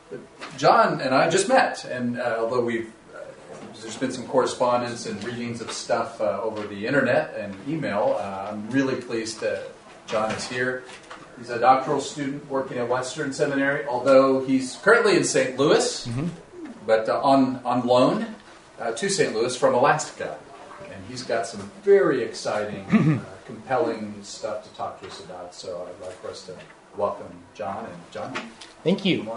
John and I just met, and although there's been some correspondence and readings of stuff over the internet and email, I'm really pleased that John is here. He's a doctoral student working at Western Seminary, although he's currently in St. Louis, but on loan to St. Louis from Alaska. And he's got some very exciting, compelling stuff to talk to us about. So I'd like for us to welcome John. And John? Thank you.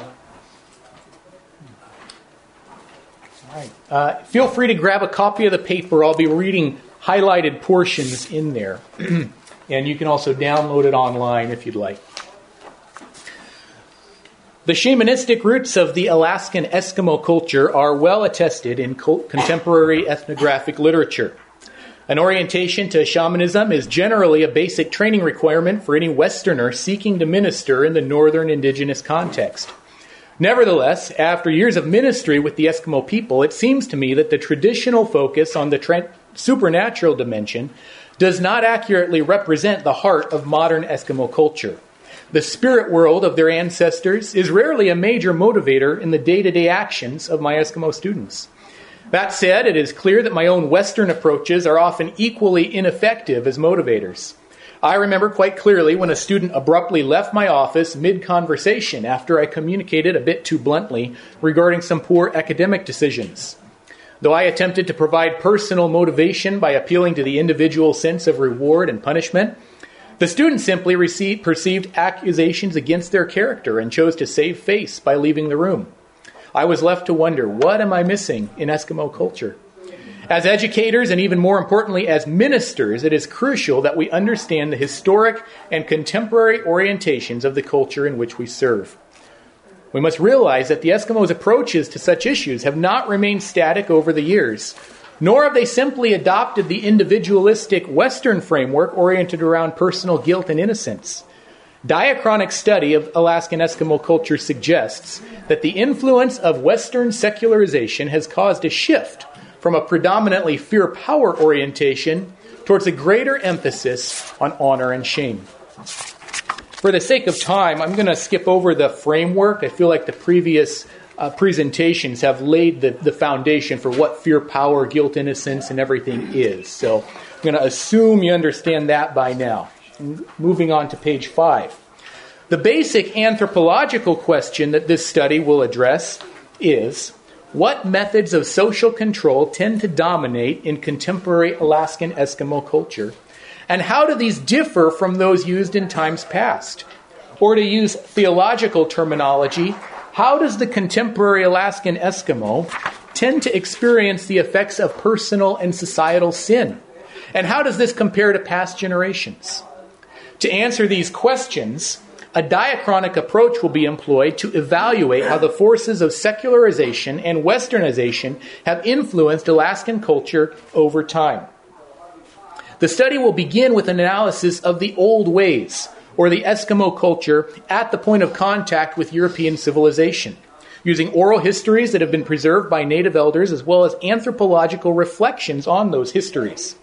All right. Feel free to grab a copy of the paper. I'll be reading highlighted portions in there. And you can also download it online if you'd like. The shamanistic roots of the Alaskan Eskimo culture are well attested in contemporary ethnographic literature. An orientation to shamanism is generally a basic training requirement for any Westerner seeking to minister in the northern indigenous context. Nevertheless, after years of ministry with the Eskimo people, it seems to me that the traditional focus on the supernatural dimension does not accurately represent the heart of modern Eskimo culture. The spirit world of their ancestors is rarely a major motivator in the day-to-day actions of my Eskimo students. That said, it is clear that my own Western approaches are often equally ineffective as motivators. I remember quite clearly when a student abruptly left my office mid-conversation after I communicated a bit too bluntly regarding some poor academic decisions. Though I attempted to provide personal motivation by appealing to the individual sense of reward and punishment, the student simply perceived accusations against their character and chose to save face by leaving the room. I was left to wonder, what am I missing in Eskimo culture? As educators, and even more importantly as ministers, it is crucial that we understand the historic and contemporary orientations of the culture in which we serve. We must realize that the Eskimos' approaches to such issues have not remained static over the years, nor have they simply adopted the individualistic Western framework oriented around personal guilt and innocence. Diachronic study of Alaskan Eskimo culture suggests that the influence of Western secularization has caused a shift from a predominantly fear-power orientation towards a greater emphasis on honor and shame. For the sake of time, I'm going to skip over the framework. I feel like the previous presentations have laid the foundation for what fear, power, guilt, innocence, and everything is. So I'm going to assume you understand that by now. Moving on to page 5. The basic anthropological question that this study will address is, what methods of social control tend to dominate in contemporary Alaskan Eskimo culture? And how do these differ from those used in times past? Or to use theological terminology, how does the contemporary Alaskan Eskimo tend to experience the effects of personal and societal sin? And how does this compare to past generations? To answer these questions, a diachronic approach will be employed to evaluate how the forces of secularization and westernization have influenced Alaskan culture over time. The study will begin with an analysis of the old ways, or the Eskimo culture, at the point of contact with European civilization, using oral histories that have been preserved by native elders as well as anthropological reflections on those histories.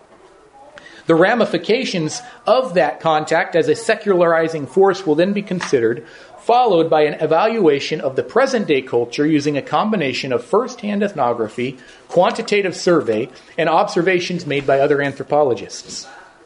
The ramifications of that contact as a secularizing force will then be considered, followed by an evaluation of the present-day culture using a combination of first-hand ethnography, quantitative survey, and observations made by other anthropologists.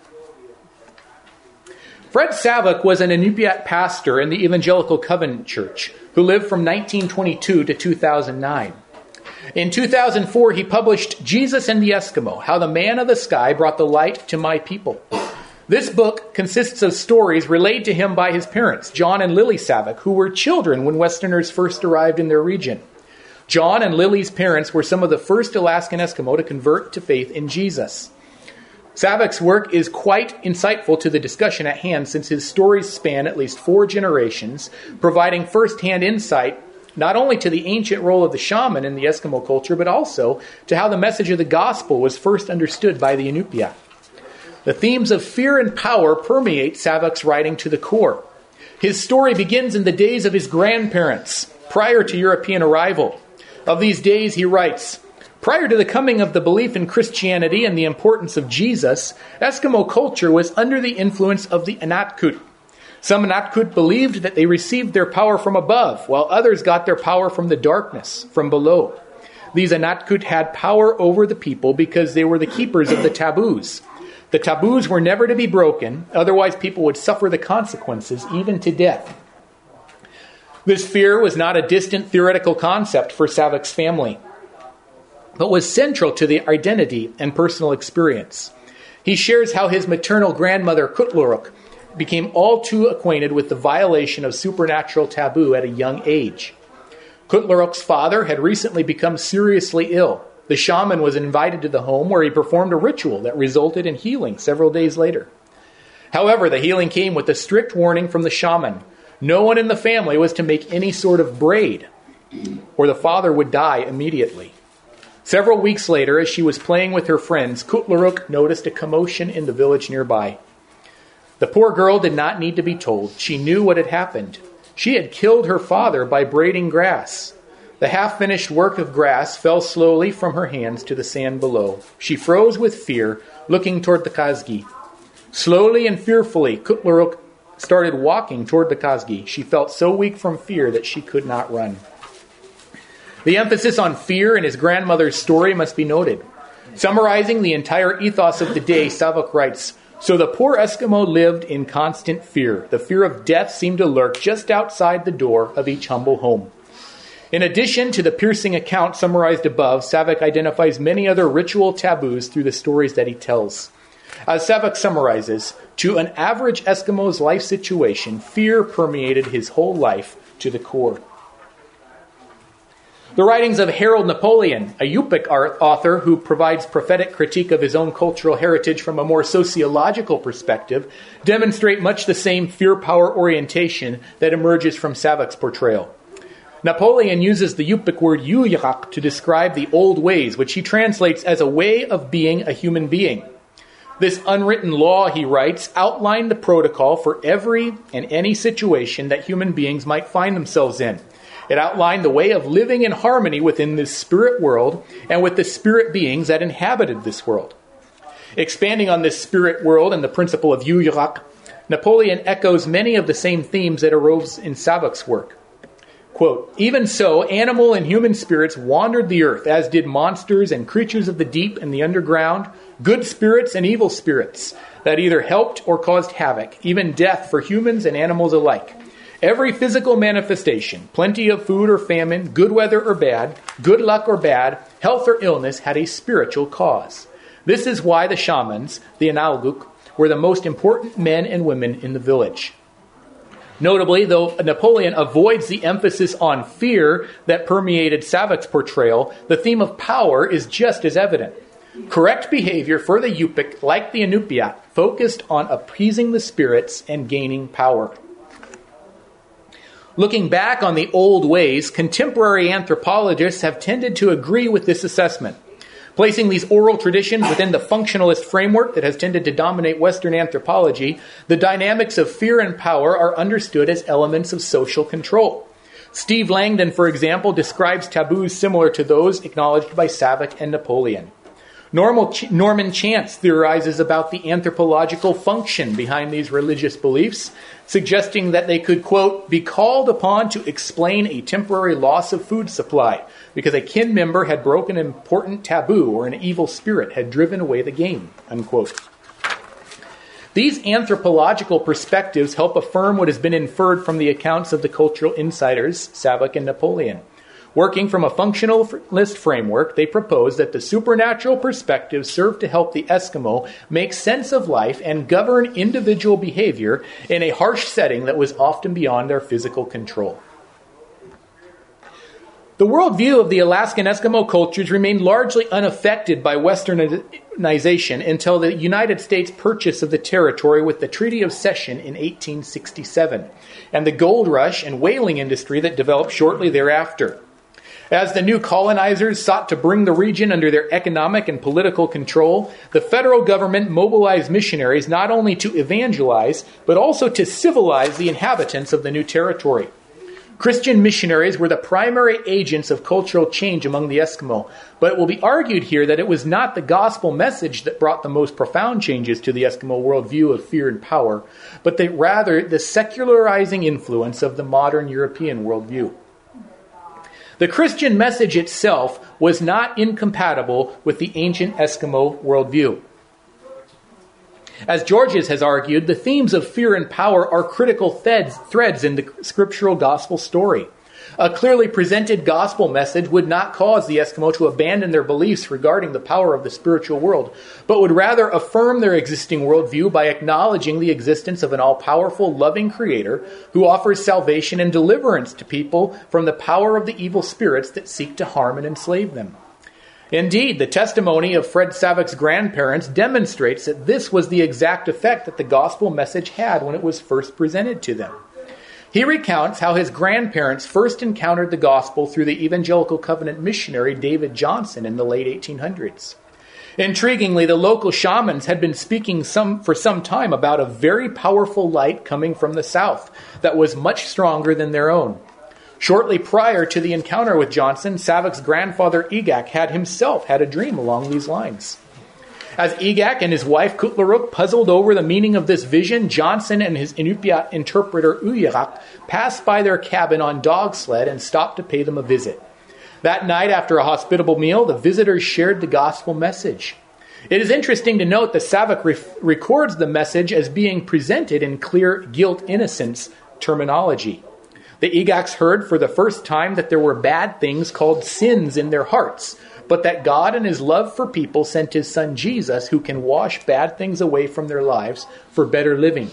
Fred Savak was an Inupiat pastor in the Evangelical Covenant Church who lived from 1922 to 2009. In 2004, he published Jesus and the Eskimo, How the Man of the Sky Brought the Light to My People. This book consists of stories relayed to him by his parents, John and Lily Savak, who were children when Westerners first arrived in their region. John and Lily's parents were some of the first Alaskan Eskimo to convert to faith in Jesus. Savak's work is quite insightful to the discussion at hand since his stories span at least 4 generations, providing first-hand insight not only to the ancient role of the shaman in the Eskimo culture, but also to how the message of the gospel was first understood by the Inupiat. The themes of fear and power permeate Savak's writing to the core. His story begins in the days of his grandparents, prior to European arrival. Of these days, he writes, prior to the coming of the belief in Christianity and the importance of Jesus, Eskimo culture was under the influence of the Anatkut. Some Natkut believed that they received their power from above, while others got their power from the darkness, from below. These Anatkut had power over the people because they were the keepers of the taboos. The taboos were never to be broken, otherwise people would suffer the consequences, even to death. This fear was not a distant theoretical concept for Savak's family, but was central to their identity and personal experience. He shares how his maternal grandmother, Kutluruk, became all too acquainted with the violation of supernatural taboo at a young age. Kutluruk's father had recently become seriously ill. The shaman was invited to the home where he performed a ritual that resulted in healing several days later. However, the healing came with a strict warning from the shaman. No one in the family was to make any sort of braid, or the father would die immediately. Several weeks later, as she was playing with her friends, Kutluruk noticed a commotion in the village nearby. The poor girl did not need to be told. She knew what had happened. She had killed her father by braiding grass. The half-finished work of grass fell slowly from her hands to the sand below. She froze with fear, looking toward the Kazgi. Slowly and fearfully, Kutluruk started walking toward the Kazgi. She felt so weak from fear that she could not run. The emphasis on fear in his grandmother's story must be noted. Summarizing the entire ethos of the day, Savak writes, "So the poor Eskimo lived in constant fear. The fear of death seemed to lurk just outside the door of each humble home." In addition to the piercing account summarized above, Savak identifies many other ritual taboos through the stories that he tells. As Savak summarizes, to an average Eskimo's life situation, fear permeated his whole life to the core. The writings of Harold Napoleon, a Yupik author who provides prophetic critique of his own cultural heritage from a more sociological perspective, demonstrate much the same fear-power orientation that emerges from Savak's portrayal. Napoleon uses the Yupik word yuyak to describe the old ways, which he translates as a way of being a human being. This unwritten law, he writes, outlined the protocol for every and any situation that human beings might find themselves in. It outlined the way of living in harmony within this spirit world and with the spirit beings that inhabited this world. Expanding on this spirit world and the principle of yuyak, Napoleon echoes many of the same themes that arose in Savak's work. Quote, "Even so, animal and human spirits wandered the earth, as did monsters and creatures of the deep and the underground, good spirits and evil spirits, that either helped or caused havoc, even death for humans and animals alike. Every physical manifestation, plenty of food or famine, good weather or bad, good luck or bad, health or illness, had a spiritual cause. This is why the shamans, the Analguk, were the most important men and women in the village." Notably, though Napoleon avoids the emphasis on fear that permeated Savak's portrayal, the theme of power is just as evident. Correct behavior for the Yupik, like the Inupiat, focused on appeasing the spirits and gaining power. Looking back on the old ways, contemporary anthropologists have tended to agree with this assessment. Placing these oral traditions within the functionalist framework that has tended to dominate Western anthropology, the dynamics of fear and power are understood as elements of social control. Steve Langdon, for example, describes taboos similar to those acknowledged by Savak and Napoleon. Norman Chance theorizes about the anthropological function behind these religious beliefs, suggesting that they could, quote, "be called upon to explain a temporary loss of food supply because a kin member had broken an important taboo or an evil spirit had driven away the game," unquote. These anthropological perspectives help affirm what has been inferred from the accounts of the cultural insiders, Savak and Napoleon. Working from a functionalist framework, they propose that the supernatural perspectives serve to help the Eskimo make sense of life and govern individual behavior in a harsh setting that was often beyond their physical control. The worldview of the Alaskan Eskimo cultures remained largely unaffected by Westernization until the United States purchase of the territory with the Treaty of Cession in 1867, and the gold rush and whaling industry that developed shortly thereafter. As the new colonizers sought to bring the region under their economic and political control, the federal government mobilized missionaries not only to evangelize, but also to civilize the inhabitants of the new territory. Christian missionaries were the primary agents of cultural change among the Eskimo, but it will be argued here that it was not the gospel message that brought the most profound changes to the Eskimo worldview of fear and power, but rather the secularizing influence of the modern European worldview. The Christian message itself was not incompatible with the ancient Eskimo worldview. As Georges has argued, the themes of fear and power are critical threads in the scriptural gospel story. A clearly presented gospel message would not cause the Eskimo to abandon their beliefs regarding the power of the spiritual world, but would rather affirm their existing worldview by acknowledging the existence of an all-powerful, loving Creator who offers salvation and deliverance to people from the power of the evil spirits that seek to harm and enslave them. Indeed, the testimony of Fred Savak's grandparents demonstrates that this was the exact effect that the gospel message had when it was first presented to them. He recounts how his grandparents first encountered the gospel through the Evangelical Covenant missionary David Johnson in the late 1800s. Intriguingly, the local shamans had been speaking for some time about a very powerful light coming from the south that was much stronger than their own. Shortly prior to the encounter with Johnson, Savak's grandfather Egak had himself had a dream along these lines. As Egak and his wife Kutlaruk puzzled over the meaning of this vision, Johnson and his Inupiat interpreter Uyarak passed by their cabin on dog sled and stopped to pay them a visit. That night, after a hospitable meal, the visitors shared the gospel message. It is interesting to note that Savak records the message as being presented in clear guilt-innocence terminology. The Egaks heard for the first time that there were bad things called sins in their hearts, but that God in his love for people sent his son Jesus, who can wash bad things away from their lives for better living.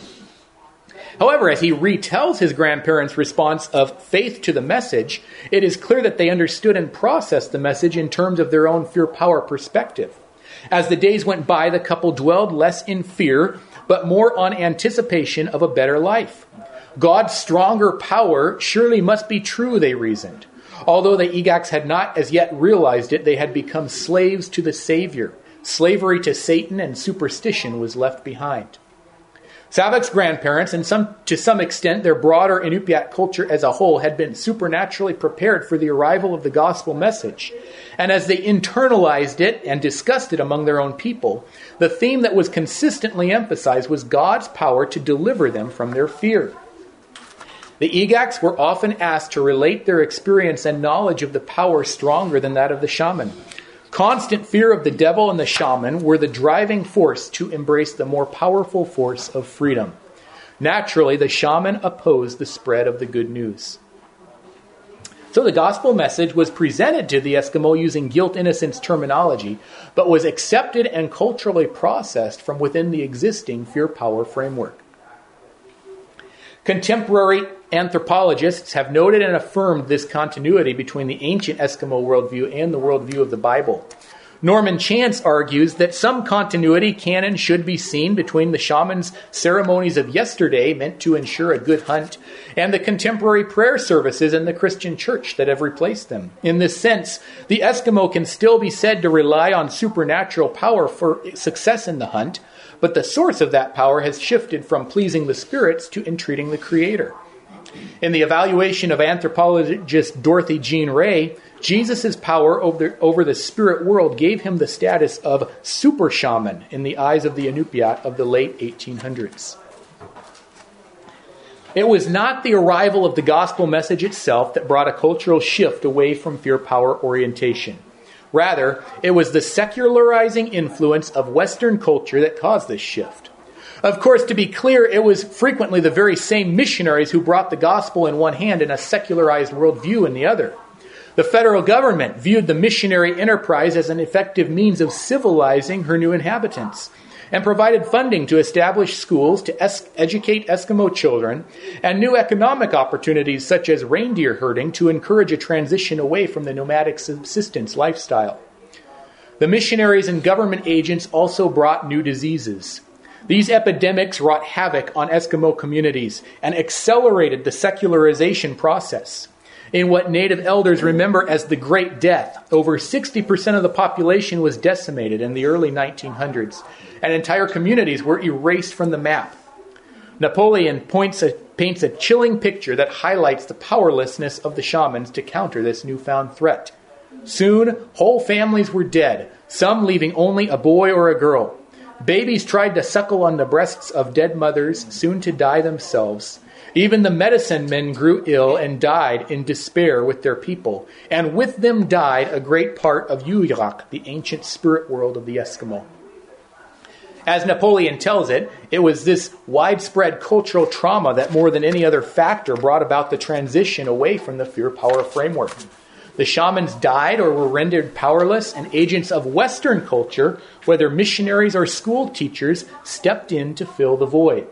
However, as he retells his grandparents' response of faith to the message, it is clear that they understood and processed the message in terms of their own fear-power perspective. As the days went by, the couple dwelled less in fear, but more on anticipation of a better life. God's stronger power surely must be true, they reasoned. Although the Egaks had not as yet realized it, they had become slaves to the Savior. Slavery to Satan and superstition was left behind. Savak's grandparents, and to some extent their broader Inupiat culture as a whole, had been supernaturally prepared for the arrival of the gospel message. And as they internalized it and discussed it among their own people, the theme that was consistently emphasized was God's power to deliver them from their fear. The Egaks were often asked to relate their experience and knowledge of the power stronger than that of the shaman. Constant fear of the devil and the shaman were the driving force to embrace the more powerful force of freedom. Naturally, the shaman opposed the spread of the good news. So the gospel message was presented to the Eskimo using guilt-innocence terminology, but was accepted and culturally processed from within the existing fear-power framework. Contemporary anthropologists have noted and affirmed this continuity between the ancient Eskimo worldview and the worldview of the Bible. Norman Chance argues that some continuity can and should be seen between the shaman's ceremonies of yesterday, meant to ensure a good hunt, and the contemporary prayer services in the Christian church that have replaced them. In this sense, the Eskimo can still be said to rely on supernatural power for success in the hunt, but the source of that power has shifted from pleasing the spirits to entreating the Creator. In the evaluation of anthropologist Dorothy Jean Ray, Jesus' power over the spirit world gave him the status of super shaman in the eyes of the Inupiat of the late 1800s. It was not the arrival of the gospel message itself that brought a cultural shift away from fear-power orientation. Rather, it was the secularizing influence of Western culture that caused this shift. Of course, to be clear, it was frequently the very same missionaries who brought the gospel in one hand and a secularized worldview in the other. The federal government viewed the missionary enterprise as an effective means of civilizing her new inhabitants, and provided funding to establish schools to educate Eskimo children, and new economic opportunities such as reindeer herding to encourage a transition away from the nomadic subsistence lifestyle. The missionaries and government agents also brought new diseases. These epidemics wrought havoc on Eskimo communities and accelerated the secularization process. In what native elders remember as the Great Death, over 60% of the population was decimated in the early 1900s, and entire communities were erased from the map. Napoleon paints a chilling picture that highlights the powerlessness of the shamans to counter this newfound threat. Soon, whole families were dead, some leaving only a boy or a girl. Babies tried to suckle on the breasts of dead mothers, soon to die themselves. Even the medicine men grew ill and died in despair with their people, and with them died a great part of Yuyak, the ancient spirit world of the Eskimo. As Napoleon tells it, it was this widespread cultural trauma that more than any other factor brought about the transition away from the fear-power framework. The shamans died or were rendered powerless, and agents of Western culture, whether missionaries or school teachers, stepped in to fill the void.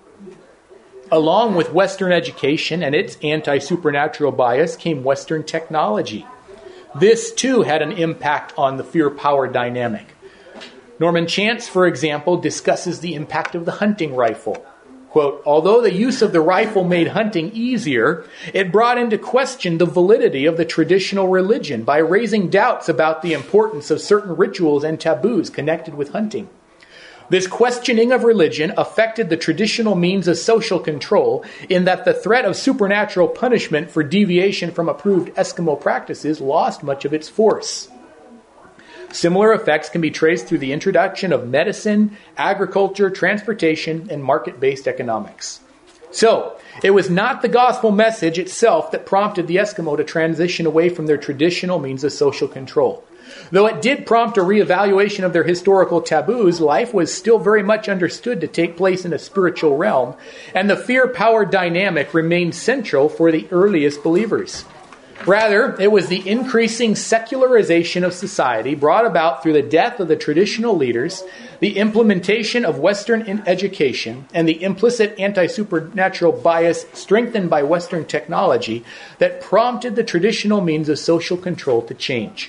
Along with Western education and its anti-supernatural bias came Western technology. This, too, had an impact on the fear-power dynamic. Norman Chance, for example, discusses the impact of the hunting rifle. Quote, although the use of the rifle made hunting easier, it brought into question the validity of the traditional religion by raising doubts about the importance of certain rituals and taboos connected with hunting. This questioning of religion affected the traditional means of social control in that the threat of supernatural punishment for deviation from approved Eskimo practices lost much of its force. Similar effects can be traced through the introduction of medicine, agriculture, transportation, and market-based economics. So, it was not the gospel message itself that prompted the Eskimo to transition away from their traditional means of social control. Though it did prompt a reevaluation of their historical taboos, life was still very much understood to take place in a spiritual realm, and the fear-power dynamic remained central for the earliest believers. Rather, it was the increasing secularization of society brought about through the death of the traditional leaders, the implementation of Western education, and the implicit anti-supernatural bias strengthened by Western technology that prompted the traditional means of social control to change.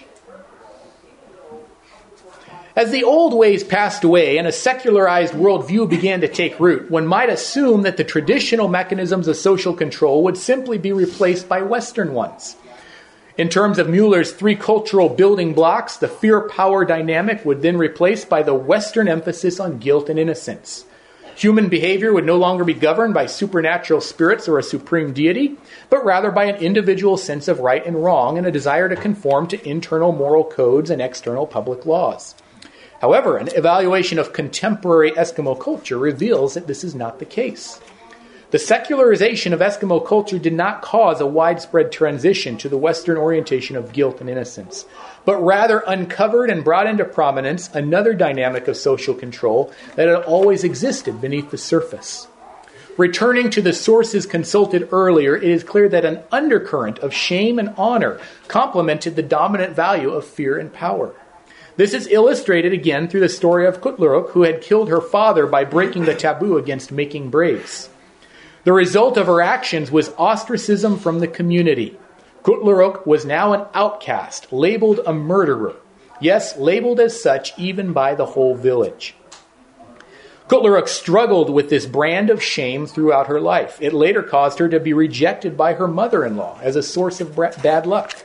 As the old ways passed away and a secularized worldview began to take root, one might assume that the traditional mechanisms of social control would simply be replaced by Western ones. In terms of Mueller's three cultural building blocks, the fear-power dynamic would then replaced by the Western emphasis on guilt and innocence. Human behavior would no longer be governed by supernatural spirits or a supreme deity, but rather by an individual sense of right and wrong and a desire to conform to internal moral codes and external public laws. However, an evaluation of contemporary Eskimo culture reveals that this is not the case. The secularization of Eskimo culture did not cause a widespread transition to the Western orientation of guilt and innocence, but rather uncovered and brought into prominence another dynamic of social control that had always existed beneath the surface. Returning to the sources consulted earlier, it is clear that an undercurrent of shame and honor complemented the dominant value of fear and power. This is illustrated again through the story of Kutleruk, who had killed her father by breaking the taboo against making braids. The result of her actions was ostracism from the community. Kutleruk was now an outcast, labeled a murderer. Yes, labeled as such even by the whole village. Kutleruk struggled with this brand of shame throughout her life. It later caused her to be rejected by her mother-in-law as a source of bad luck.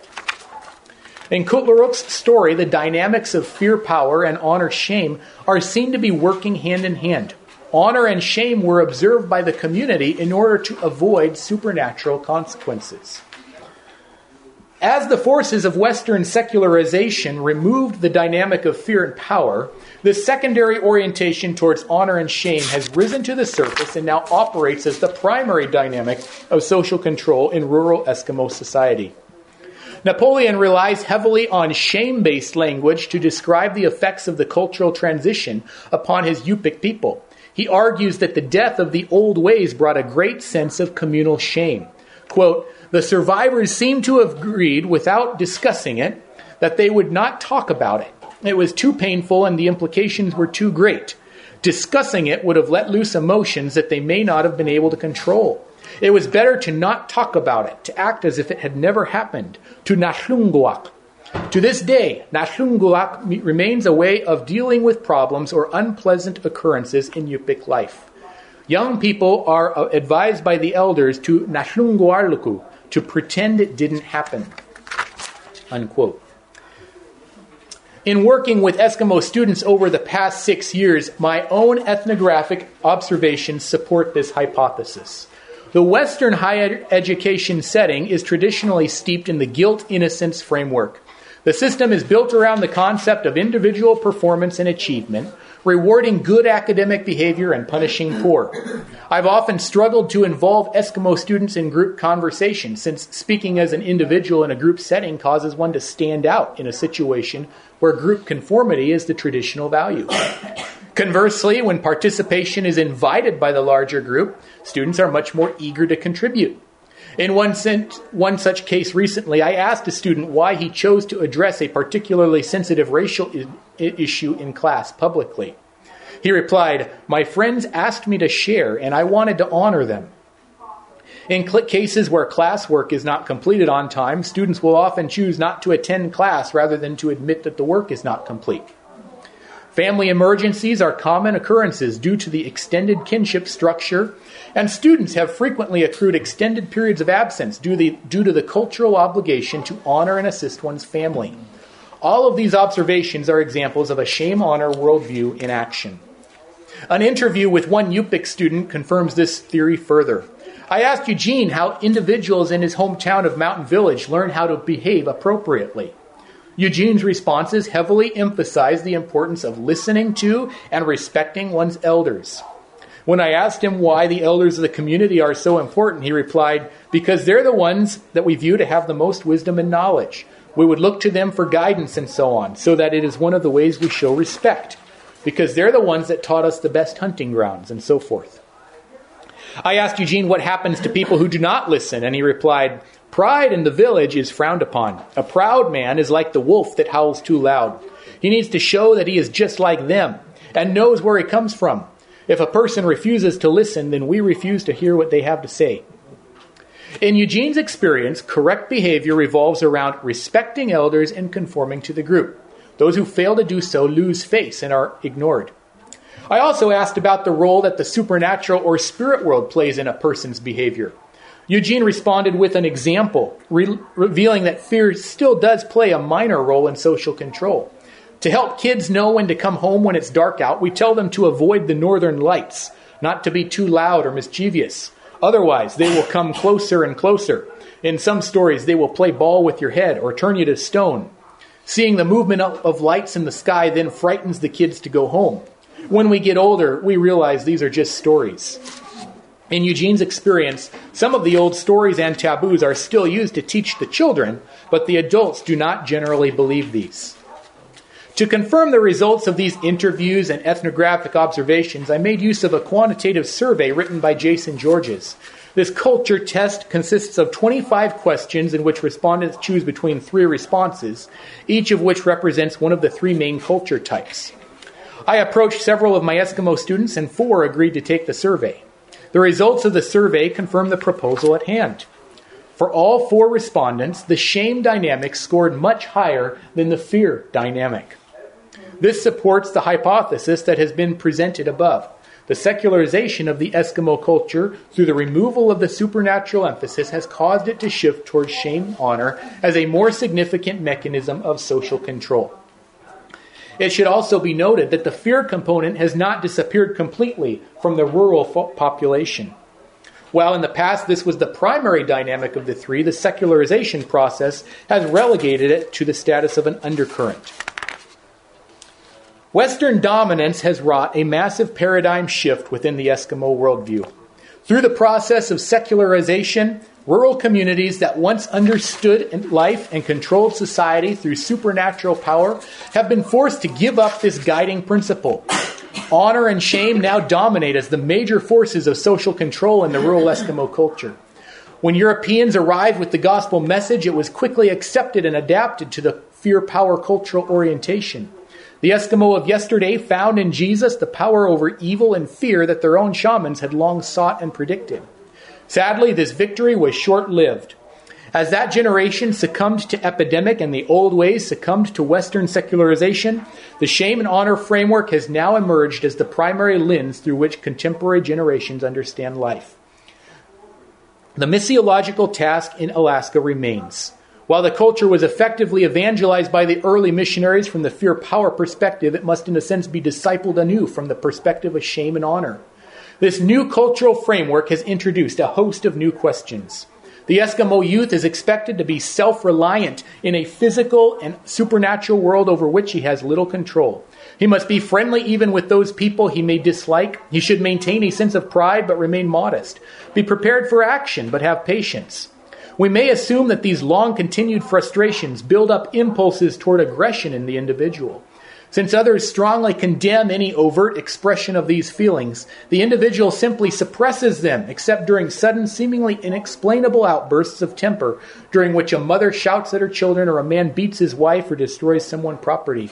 In Kutleruk's story, the dynamics of fear, power, and honor-shame are seen to be working hand in hand. Honor and shame were observed by the community in order to avoid supernatural consequences. As the forces of Western secularization removed the dynamic of fear and power, the secondary orientation towards honor and shame has risen to the surface and now operates as the primary dynamic of social control in rural Eskimo society. Napoleon relies heavily on shame-based language to describe the effects of the cultural transition upon his Yupik people. He argues that the death of the old ways brought a great sense of communal shame. Quote, the survivors seem to have agreed, without discussing it, that they would not talk about it. It was too painful and the implications were too great. Discussing it would have let loose emotions that they may not have been able to control. It was better to not talk about it, to act as if it had never happened, to nahlunguak. To this day, nahlunguak remains a way of dealing with problems or unpleasant occurrences in Yupik life. Young people are advised by the elders to nahlunguarluku, to pretend it didn't happen. Unquote. In working with Eskimo students over the past 6 years, my own ethnographic observations support this hypothesis. The Western higher education setting is traditionally steeped in the guilt-innocence framework. The system is built around the concept of individual performance and achievement, rewarding good academic behavior and punishing poor. I've often struggled to involve Eskimo students in group conversation, since speaking as an individual in a group setting causes one to stand out in a situation where group conformity is the traditional value. Conversely, when participation is invited by the larger group, students are much more eager to contribute. In one such case recently, I asked a student why he chose to address a particularly sensitive racial issue in class publicly. He replied, "My friends asked me to share, and I wanted to honor them." In cases where classwork is not completed on time, students will often choose not to attend class rather than to admit that the work is not complete. Family emergencies are common occurrences due to the extended kinship structure, and students have frequently accrued extended periods of absence due to the cultural obligation to honor and assist one's family. All of these observations are examples of a shame-honor worldview in action. An interview with one Yupik student confirms this theory further. I asked Eugene how individuals in his hometown of Mountain Village learn how to behave appropriately. Eugene's responses heavily emphasized the importance of listening to and respecting one's elders. When I asked him why the elders of the community are so important, he replied, "Because they're the ones that we view to have the most wisdom and knowledge. We would look to them for guidance and so on, so that it is one of the ways we show respect. Because they're the ones that taught us the best hunting grounds," and so forth. I asked Eugene what happens to people who do not listen, and he replied, "Pride in the village is frowned upon. A proud man is like the wolf that howls too loud. He needs to show that he is just like them and knows where he comes from. If a person refuses to listen, then we refuse to hear what they have to say." In Eugene's experience, correct behavior revolves around respecting elders and conforming to the group. Those who fail to do so lose face and are ignored. I also asked about the role that the supernatural or spirit world plays in a person's behavior. Eugene responded with an example, revealing that fear still does play a minor role in social control. To help kids know when to come home when it's dark out, we tell them to avoid the northern lights, not to be too loud or mischievous. Otherwise, they will come closer and closer. In some stories, they will play ball with your head or turn you to stone. Seeing the movement of lights in the sky then frightens the kids to go home. When we get older, we realize these are just stories. In Eugene's experience, some of the old stories and taboos are still used to teach the children, but the adults do not generally believe these. To confirm the results of these interviews and ethnographic observations, I made use of a quantitative survey written by Jason Georges. This culture test consists of 25 questions in which respondents choose between 3 responses, each of which represents one of the 3 main culture types. I approached several of my Eskimo students, and 4 agreed to take the survey. The results of the survey confirm the proposal at hand. For all 4 respondents, the shame dynamic scored much higher than the fear dynamic. This supports the hypothesis that has been presented above. The secularization of the Eskimo culture through the removal of the supernatural emphasis has caused it to shift towards shame-honor as a more significant mechanism of social control. It should also be noted that the fear component has not disappeared completely from the rural population. While in the past this was the primary dynamic of the 3, the secularization process has relegated it to the status of an undercurrent. Western dominance has wrought a massive paradigm shift within the Eskimo worldview. Through the process of secularization, rural communities that once understood life and controlled society through supernatural power have been forced to give up this guiding principle. Honor and shame now dominate as the major forces of social control in the rural Eskimo culture. When Europeans arrived with the gospel message, it was quickly accepted and adapted to the fear-power cultural orientation. The Eskimo of yesterday found in Jesus the power over evil and fear that their own shamans had long sought and predicted. Sadly, this victory was short-lived. As that generation succumbed to epidemic and the old ways succumbed to Western secularization, the shame and honor framework has now emerged as the primary lens through which contemporary generations understand life. The missiological task in Alaska remains. While the culture was effectively evangelized by the early missionaries from the fear-power perspective, it must in a sense be discipled anew from the perspective of shame and honor. This new cultural framework has introduced a host of new questions. The Eskimo youth is expected to be self-reliant in a physical and supernatural world over which he has little control. He must be friendly even with those people he may dislike. He should maintain a sense of pride but remain modest. Be prepared for action but have patience. We may assume that these long-continued frustrations build up impulses toward aggression in the individual. Since others strongly condemn any overt expression of these feelings, the individual simply suppresses them, except during sudden, seemingly inexplainable outbursts of temper, during which a mother shouts at her children or a man beats his wife or destroys someone's property.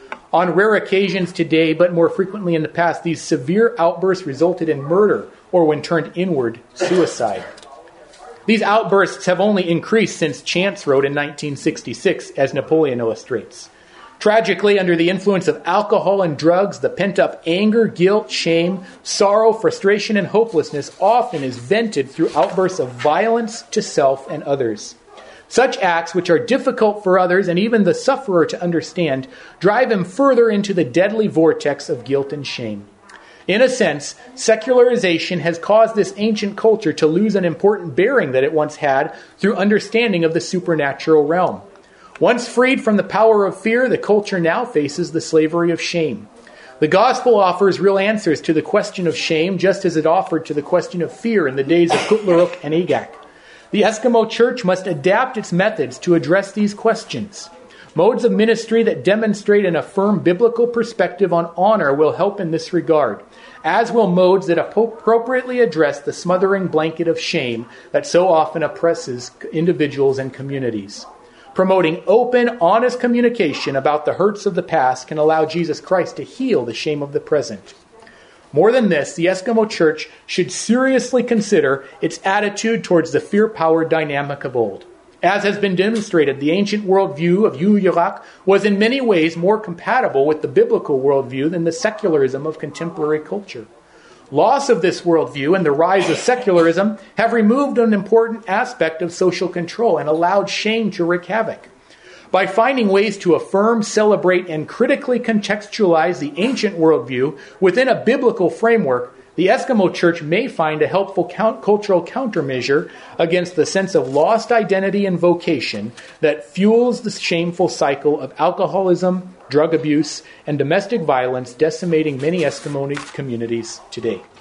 On rare occasions today, but more frequently in the past, these severe outbursts resulted in murder, or when turned inward, suicide. These outbursts have only increased since Chance wrote in 1966, as Napoleon illustrates. Tragically, under the influence of alcohol and drugs, the pent-up anger, guilt, shame, sorrow, frustration, and hopelessness often is vented through outbursts of violence to self and others. Such acts, which are difficult for others and even the sufferer to understand, drive him further into the deadly vortex of guilt and shame. In a sense, secularization has caused this ancient culture to lose an important bearing that it once had through understanding of the supernatural realm. Once freed from the power of fear, the culture now faces the slavery of shame. The gospel offers real answers to the question of shame, just as it offered to the question of fear in the days of Kutleruk and Agak. The Eskimo church must adapt its methods to address these questions. Modes of ministry that demonstrate and affirm biblical perspective on honor will help in this regard, as will modes that appropriately address the smothering blanket of shame that so often oppresses individuals and communities. Promoting open, honest communication about the hurts of the past can allow Jesus Christ to heal the shame of the present. More than this, the Eskimo church should seriously consider its attitude towards the fear-power dynamic of old. As has been demonstrated, the ancient worldview of Uyurak was in many ways more compatible with the biblical worldview than the secularism of contemporary culture. Loss of this worldview and the rise of secularism have removed an important aspect of social control and allowed shame to wreak havoc. By finding ways to affirm, celebrate, and critically contextualize the ancient worldview within a biblical framework, the Eskimo church may find a helpful cultural countermeasure against the sense of lost identity and vocation that fuels the shameful cycle of alcoholism, drug abuse, and domestic violence decimating many Eskimo communities today.